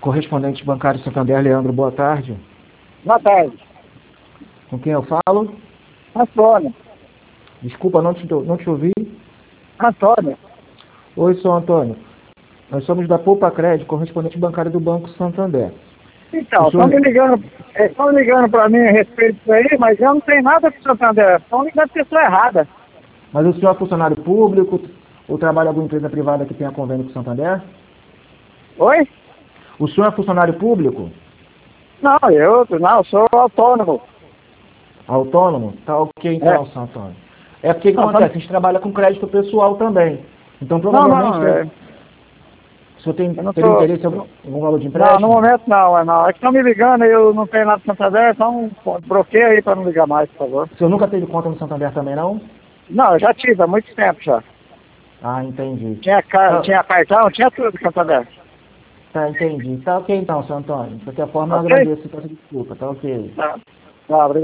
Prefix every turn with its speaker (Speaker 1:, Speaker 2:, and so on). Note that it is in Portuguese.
Speaker 1: Correspondente bancário Santander, Leandro, boa tarde.
Speaker 2: Boa tarde.
Speaker 1: Com quem eu falo?
Speaker 2: Antônio.
Speaker 1: Desculpa, não te ouvi.
Speaker 2: Antônio.
Speaker 1: Oi, sou Antônio. Nós somos da Poupa Crédito, correspondente bancário do Banco Santander.
Speaker 2: Então,
Speaker 1: O senhor-
Speaker 2: estão ligando para mim a respeito disso aí, mas eu não tenho nada com o Santander. Estão ligando para pessoa errada.
Speaker 1: Mas o senhor é funcionário público ou trabalha em alguma empresa privada que tenha convênio com o Santander?
Speaker 2: Oi?
Speaker 1: O senhor é funcionário público?
Speaker 2: Não, eu sou autônomo.
Speaker 1: Autônomo? Tá ok então, seu Antônio. É porque o que
Speaker 2: Não,
Speaker 1: acontece? A gente trabalha com crédito pessoal também. Então,
Speaker 2: não,
Speaker 1: provavelmente, o senhor
Speaker 2: eu não
Speaker 1: teria
Speaker 2: sou...
Speaker 1: interesse em algum valor de
Speaker 2: Não, no
Speaker 1: empréstimo?
Speaker 2: momento não. É que estão me ligando e eu não tenho nada com o Santander, então bloqueia aí para não ligar mais, por favor.
Speaker 1: O senhor nunca teve conta no Santander também, não?
Speaker 2: Não, eu já tive há muito tempo já.
Speaker 1: Ah, entendi.
Speaker 2: Tinha cartão, tinha tudo com o Santander.
Speaker 1: Tá, entendi. Tá ok então, seu Antônio. De qualquer forma, eu
Speaker 2: Ok?
Speaker 1: agradeço. Peço desculpa. Tá ok.
Speaker 2: Tá, obrigado.